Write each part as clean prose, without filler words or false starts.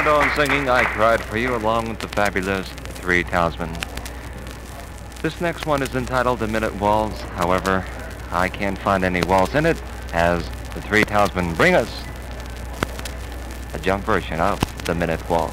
Nodone singing I Cried For You along with the fabulous Three Townsmen. This next one is entitled The Minute Waltz. However, I can't find any waltz in it as the Three Townsmen bring us a jump version of The Minute Waltz.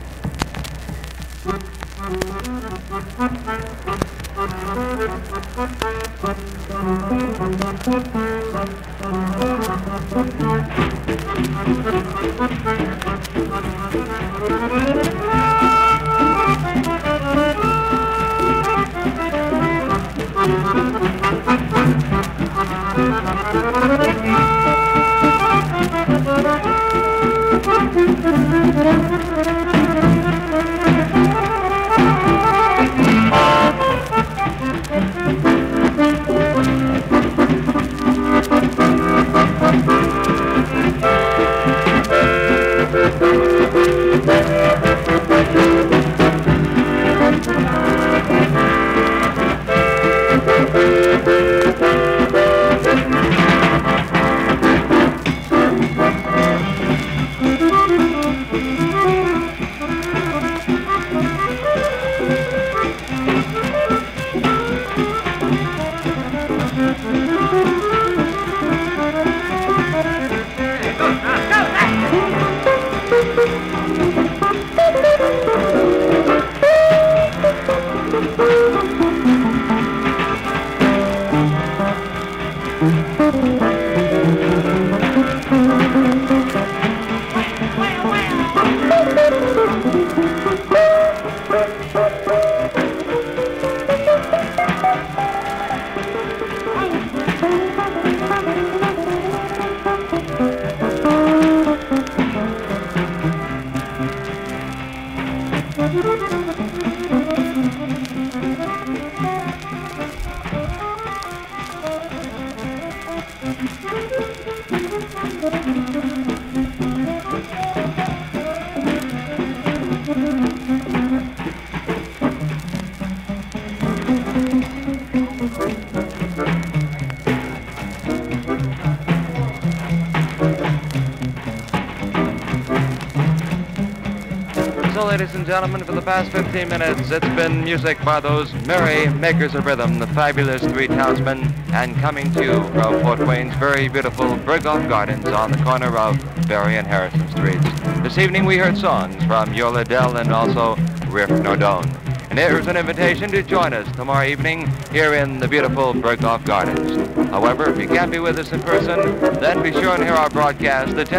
So, ladies and gentlemen, for the past 15 minutes, it's been music by those merry makers of rhythm, the fabulous Three Townsmen, and coming to you from Fort Wayne's very beautiful Berghoff Gardens on the corner of Berry and Harrison Streets. This evening we heard songs from Yo La Dell and also Riff Nodone. And here's an invitation to join us tomorrow evening here in the beautiful Berghoff Gardens. However, if you can't be with us in person, then be sure and hear our broadcast at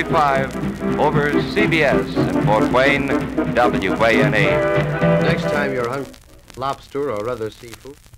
10:45 over CBS in Fort Wayne, WANE. Next time you're hungry, lobster or other seafood.